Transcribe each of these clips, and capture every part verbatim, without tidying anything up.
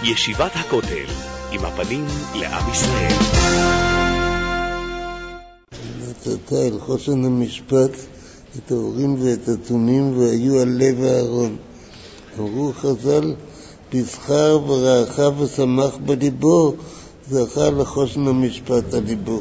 ישיבת הכותל, עם הפנים לעם ישראל. נתת אל חושן המשפט את ההורים ואת התומים והיו על לב הארון. אמרו חז"ל, בזכר ורעך ושמח בליבו, זכה לחושן המשפט על ליבו.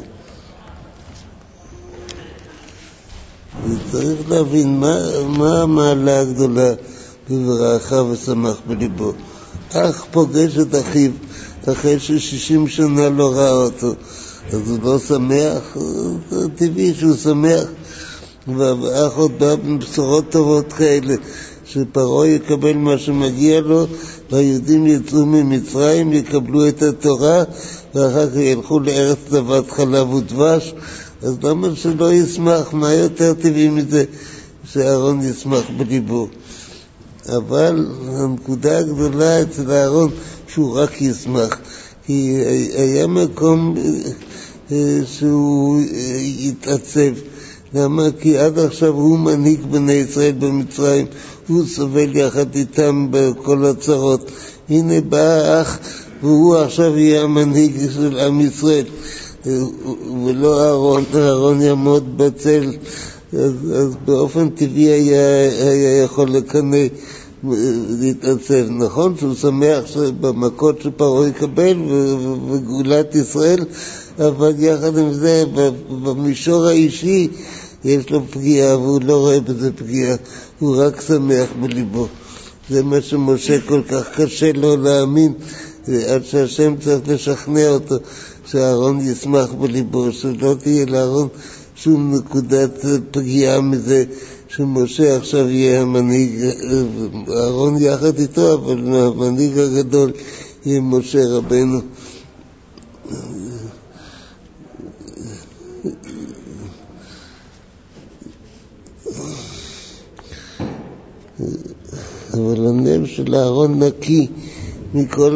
וצריך להבין מה, מה המעלה הגדולה בברעך ושמח בליבו. אח פוגש את אחיו אחרי ששישים שנה לא ראה אותו, אז הוא לא שמח, זה טבעי שהוא שמח. והאח עוד בא בבשורות טובות כאלה, שפרעה יקבל מה שמגיע לו, והיהודים יצאו ממצרים, יקבלו את התורה, ואחר כך ילכו לארץ זבת חלב ודבש. אז למה שלא ישמח? מה יותר טבעי מזה שאהרון ישמח בליבו? אבל הנקודה הגדולה אצל אהרון שהוא רק ישמח, כי היה מקום שהוא יתעצב. למה? כי עד עכשיו הוא מנהיג בני ישראל במצרים, הוא סובל יחד איתם בכל הצרות. הנה בא אח והוא עכשיו יהיה המנהיג של עם ישראל, ולא אהרון. אהרון יעמוד בצל, אז, אז באופן טבעי היה, היה יכול לקנא, להתעצב. נכון שהוא שמח במכות שפרעה יקבל וגאולת ישראל, אבל יחד עם זה במישור האישי יש לו פגיעה, והוא לא רואה בזה פגיעה, הוא רק שמח בליבו. זה מה שמשה כל כך קשה לו להאמין, עד שהשם צריך לשכנע אותו שאהרון ישמח בליבו, שלא תהיה לאהרון שום נקודת פגיעה מזה שמשה עכשיו יהיה המנהיג. אהרון יחד איתו, אבל המנהיג הגדול יהיה משה רבנו. אבל הנם של אהרון נקי מכל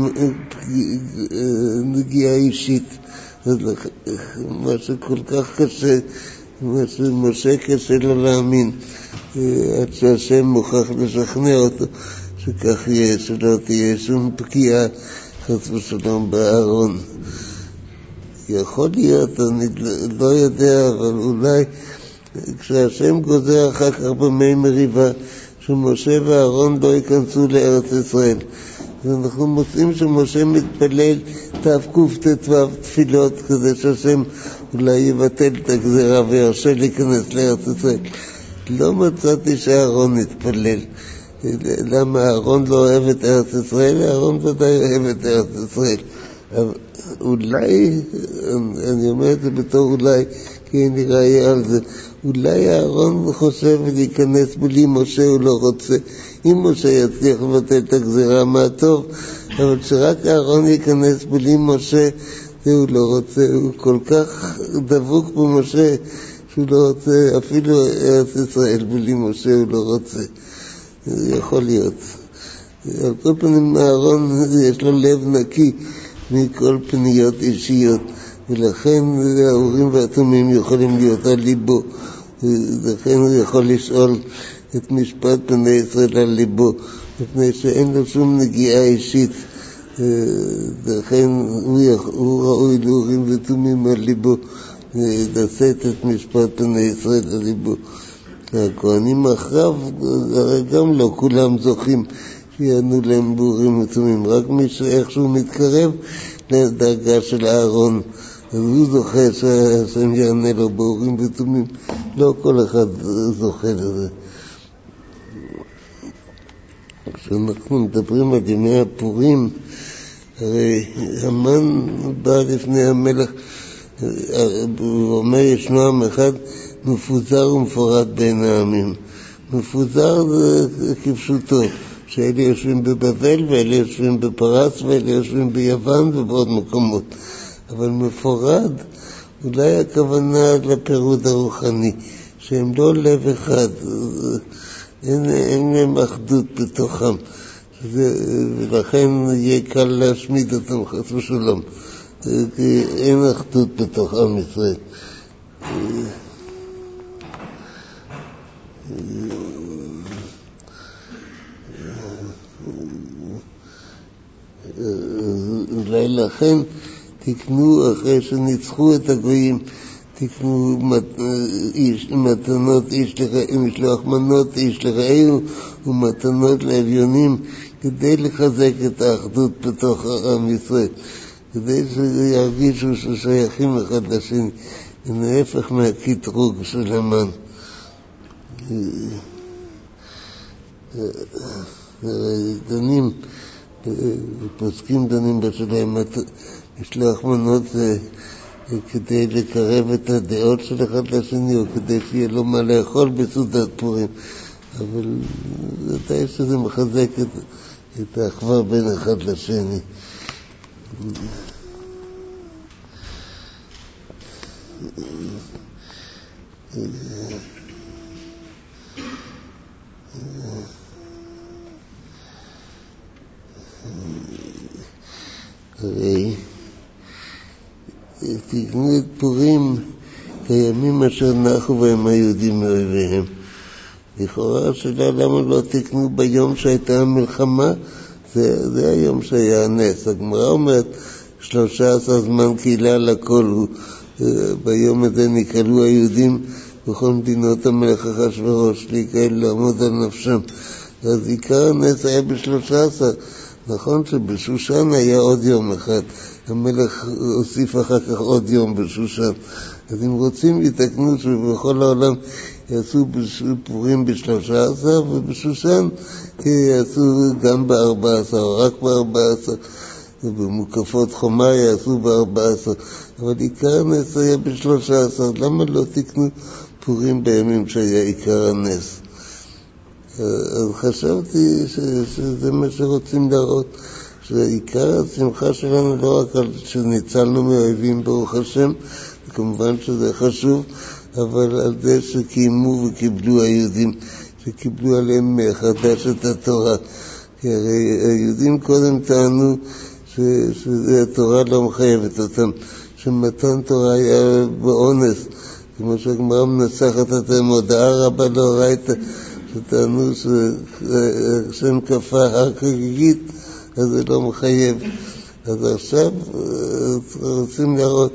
נגיעה אישית. מה שכל כך קשה, מה שמשה קשה לו להאמין, עד שהשם מוכרח לשכנע אותו שכך יהיה, שלא תהיה שום פגיעה חס ושלום באהרון. יכול להיות, אני לא יודע, אבל אולי כשהשם גוזר אחר כך במי מריבה שמשה ואהרון לא ייכנסו לארץ ישראל, ואנחנו מוצאים שמשה מתפלל תקט"ו תפילות כדי שהשם אולי יבטל את הגזירה וירשה להיכנס לארץ ישראל. לא מצאתי שאהרון יתפלל. למה? אהרון לא אוהב את ארץ ישראל? אהרון ודאי אוהב את ארץ ישראל. אבל אולי, אני אומר את זה בתור אולי, כי אין לי ראייה על זה, אולי אהרון חושב להיכנס בלי משה, הוא לא רוצה. אם משה יצליח לבטל את הגזירה, מה טוב, אבל שרק אהרון ייכנס בלי משה, זה הוא לא רוצה. הוא כל כך דבוק במשה שהוא לא רוצה, אפילו ארץ ישראל בלי משה הוא לא רוצה. זה יכול להיות. על כל פנים אהרון יש לו לב נקי מכל פניות אישיות, ולכן ההורים והתומים יכולים להיות על ליבו, ולכן הוא יכול לשאול את משפט בני ישראל על ליבו, מפני שאין לו שום נגיעה אישית, ולכן הוא ראוי להורים ותומים על ליבו, לשאת את משפט בני ישראל על ליבו. הכהנים אחריו, הרי גם לא כולם זוכים שיענו להם בהורים ותומים, רק מי שאיכשהו מתקרב לדרגה של אהרון, אז הוא זוכה שהשם יענה לו בהורים ותומים. לא כל אחד זוכה לזה. כשאנחנו מדברים על ימי הפורים, הרי המן בא לפני המלך, הוא אומר ישנו עם אחד מפוזר ומפורד בין העמים. מפוזר זה כפשוטו, שאלה יושבים בבבל ואלה יושבים בפרס ואלה יושבים ביוון ובעוד מקומות. אבל מפורד, אולי הכוונה לפירוד הרוחני, שהם לא לב אחד, אין, אין להם אחדות בתוכם, ולכן יהיה קל להשמיד אותם חס ושלום, כי אין אחדות בתוך עם ישראל. אולי לכן תקנו, אחרי שניצחו את הגויים, תקנו מתנות איש לרעהו, משלוח מנות איש לרעהו ומתנות לאביונים, כדי לחזק את האחדות בתוך עם ישראל, כדי שירגישו ששייכים אחד לשני, להפך מהקטרוג של המן. דנים, פוסקים דנים בשלהם, משלוח מנות זה כדי לקרב את הדעות של אחד לשני, או כדי שיהיה לו מה לאכול בסעודת פורים, אבל ודאי שזה מחזק את, את האחווה בין אחד לשני. הרי תקנו את פורים כימים אשר נחו בהם היהודים מאויביהם. לכאורה השאלה למה לא תקנו ביום שהייתה המלחמה, זה, זה היום שהיה הנס. הגמרא אומרת שלושה עשר זמן קהילה לכל הוא, ביום הזה נקראו היהודים בכל מדינות המלך אחשוורוש להיקהל לעמוד על נפשם. אז עיקר הנס היה בשלושה עשר. נכון שבשושן היה עוד יום אחד, המלך הוסיף אחר כך עוד יום בשושן. אז אם רוצים יתקנו שבכל העולם יעשו פורים בשלושה עשר, ובשושן יעשו גם בארבע עשר, או רק בארבע עשר, ובמוקפות חומה יעשו בארבע עשר. אבל עיקר הנס היה בשלושה עשר. למה לא תקנו פורים בימים שהיה עיקר הנס? אז חשבתי שזה מה שרוצים להראות, שעיקר השמחה שלנו לא רק על שניצלנו מאויבים ברוך השם, כמובן שזה חשוב, אבל על זה שקיימו וקיבלו היהודים, שקיבלו עליהם מחדש את התורה. כי הרי היהודים קודם טענו שהתורה לא מחייבת אותם, שמתן תורה היה באונס, כמו שהגמרא מנסחת אתם הודעה רבה לאורייתא, שטענו שהשם כפה הר חגיגית, אז זה לא מחייב. אז עכשיו רוצים להראות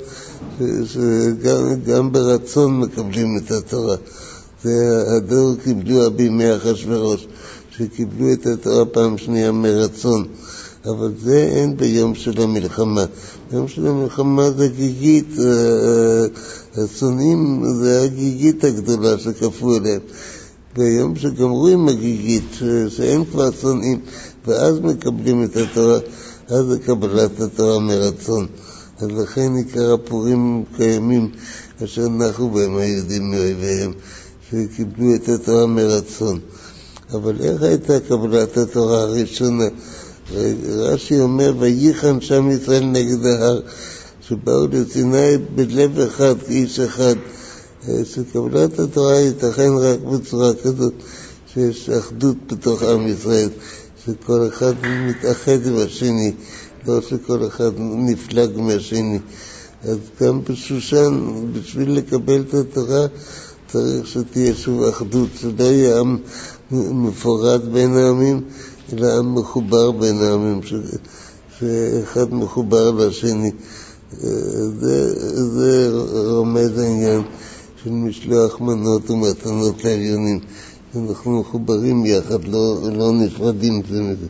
שגם ברצון מקבלים את התורה. והדור קיבלו בימי אחשוורוש, שקיבלו את התורה פעם שנייה מרצון. אבל זה אין ביום של המלחמה. ביום של המלחמה זה גיגית, השונאים זה הגיגית הגדולה שכפו אליהם. ביום שגמרו עם הגיגית, שאין כבר שונאים, ואז מקבלים את התורה, אז זה קבלת התורה מרצון. אז לכן עיקר הפורים קיימים אשר נחו בהם היהודים מאויביהם, שקיבלו את התורה מרצון. אבל איך הייתה קבלת התורה הראשונה? רש"י אומר, וייחן שם ישראל נגד ההר, שבאו לסיני בלב אחד, כאיש אחד. שקבלת התורה ייתכן רק בצורה כזאת, שיש אחדות בתוך עם ישראל, שכל אחד מתאחד עם השני, לא שכל אחד נפלג מהשני. אז גם בשושן, בשביל לקבל את התורה, צריך שתהיה שוב אחדות, שלא יהיה עם מפורד בין העמים, אלא עם מחובר בין העמים, שאחד מחובר לשני. זה, זה רומז העניין של משלוח מנות ומתנות לאביונים. אנחנו מחוברים יחד, לא, לא נפרדים זה מזה.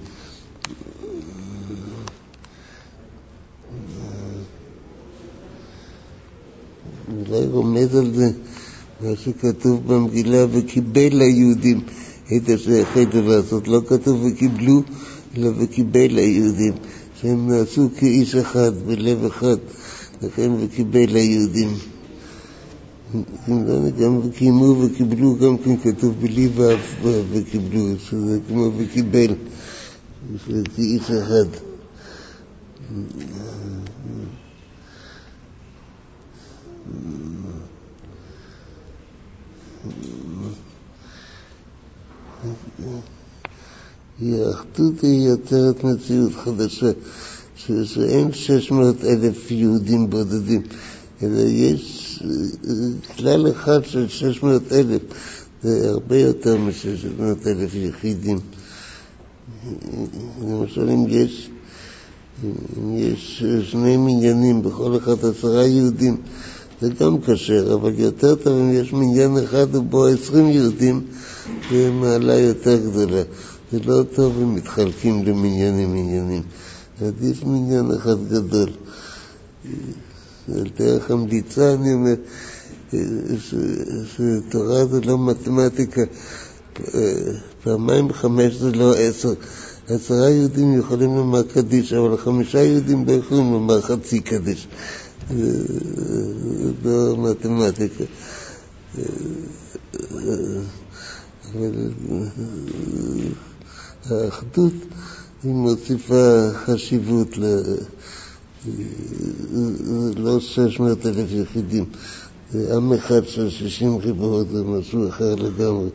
אולי רומז על זה מה שכתוב במגילה, וקיבל ליהודים את אשר החליטו לעשות. לא כתוב וקיבלו, אלא וקיבל ליהודים, שהם נעשו כאיש אחד, בלב אחד, לכן וקיבל ליהודים. גם קיימו וקיבלו, גם כן כתוב בלי ואף וקיבלו, שזה כמו וקיבל, שזה כאיש אחד. האחדות היא יוצרת מציאות חדשה, שאין שש מאות אלף יהודים בודדים, אלא יש כלל אחד של שש מאות אלף, זה הרבה יותר מ-שש מאות אלף יחידים. למשל, אם יש יש שני מניינים, בכל אחד עשרה יהודים, זה גם קשר, אבל יותר טוב אם יש מניין אחד ובו עשרים יהודים, זה מעלה יותר גדולה. זה לא טוב אם מתחלקים למניינים מניינים. עדיף מניין אחד גדול. על דרך המליצה אני אומר שתורה זה לא מתמטיקה. פעמיים חמש זה לא עשר. עשרה יהודים יכולים לומר קדיש, אבל חמישה יהודים לא יכולים לומר חצי קדיש. זה לא מתמטיקה. אבל האחדות היא מוסיפה חשיבות, לא שש מאות אלף יחידים. עם אחד של שישים חיבורות זה משהו אחר לגמרי.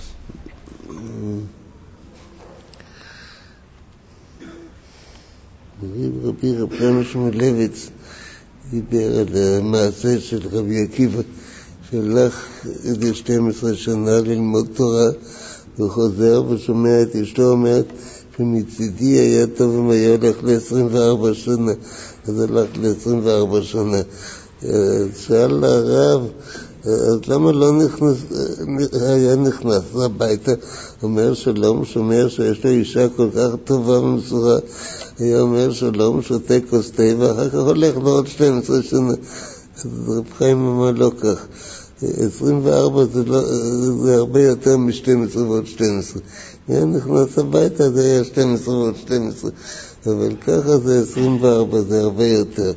רבי רב חיים שמואלביץ דיבר על המעשה של רבי עקיבא שהלך איזה שתים עשרה שנה ללמוד תורה וחוזר ושומע את אשתו אומרת שמצידי היה טוב אם היה הולך ל-עשרים וארבע שנה, אז הלך ל-עשרים וארבע שנה. שאל הרב, אז למה לא נכנס, היה נכנס הביתה? אומר שלום, שומע שיש לו אישה כל כך טובה ומסורה, היה אומר שלום, שותה כוס תה ואחר כך הולך לעוד שתים עשרה שנה. אז רב חיים אמר לא כך, עשרים וארבע זה, לא, זה הרבה יותר מ-שתים עשרה ועוד שתים עשרה. היה נכנס הביתה זה היה שתים עשרה ועוד שתים עשרה, אבל ככה זה עשרים וארבע, זה הרבה יותר.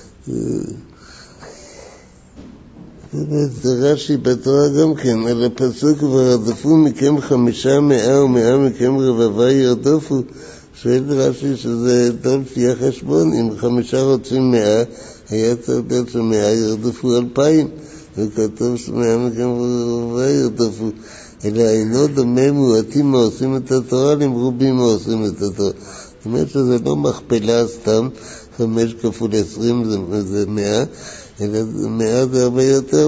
זה רש"י בתורה גם כן, על הפסוק ורדפו מכם חמישה מאה ומאה מכם רבבה ירדופו. שואל רש"י שזה לא לפי החשבון, אם חמישה רוצים מאה, היה צריך להיות שמאה ירדפו אלפיים, וכתוב שמאה מכם רבבה ירדופו. אלא אינו דומה מועטים מה עושים את התורה, למרובים מה עושים את התורה. זאת אומרת שזה לא מכפלה סתם, חמש כפול עשרים זה, זה מאה, אלא מאה זה הרבה יותר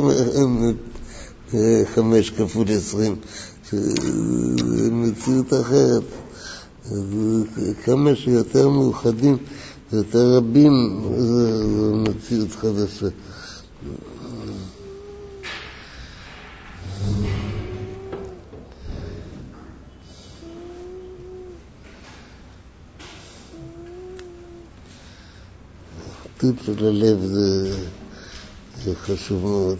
חמש כפול עשרים, זה מציאות אחרת. אז כמה שיותר מאוחדים ויותר רבים זו מציאות חדשה. האחדות של הלב זה, זה חשוב מאוד.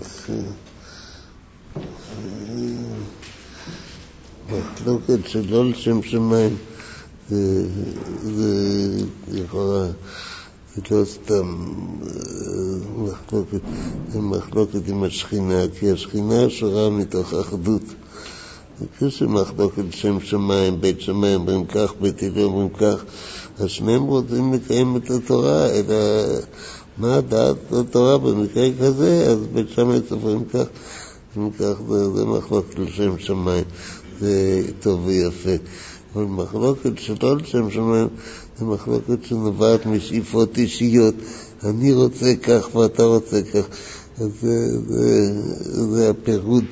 מחלוקת שלא לשם שמיים זה, זה יכולה, זה לא סתם מחלוקת, זה מחלוקת עם השכינה, כי השכינה שורה מתוך אחדות. כשמחלוקת שם שמיים, בית שמיים אומרים כך, בית הלל אומרים כך, אז שניהם רוצים לקיים את התורה, אלא מה דעת התורה במקרה כזה, אז בית שמיים סופרים כך, כך זה, זה מחלוקת לשם שמיים, זה טוב ויפה. אבל מחלוקת שלא לשם שמיים, זה מחלוקת שנובעת משאיפות אישיות, אני רוצה כך ואתה רוצה כך, אז זה, זה, זה הפירוד.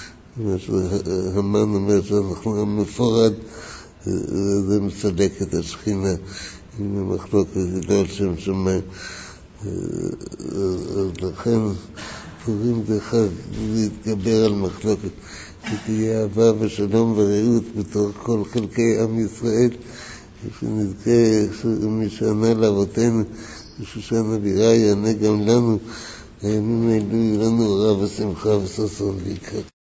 המן אומר שאנחנו מפורד, זה מסלק את השכינה עם המחלוקת לא על שם שמיים. לכן פורים זה חג להתגבר על מחלוקת, שתהיה אהבה ושלום ורעות בתוך כל חלקי עם ישראל, שנזכה משענה לאבותינו ושושנה בירה יענה גם לנו, הימים האלו יהיו לנו אורה ושמחה וששון ויקרה.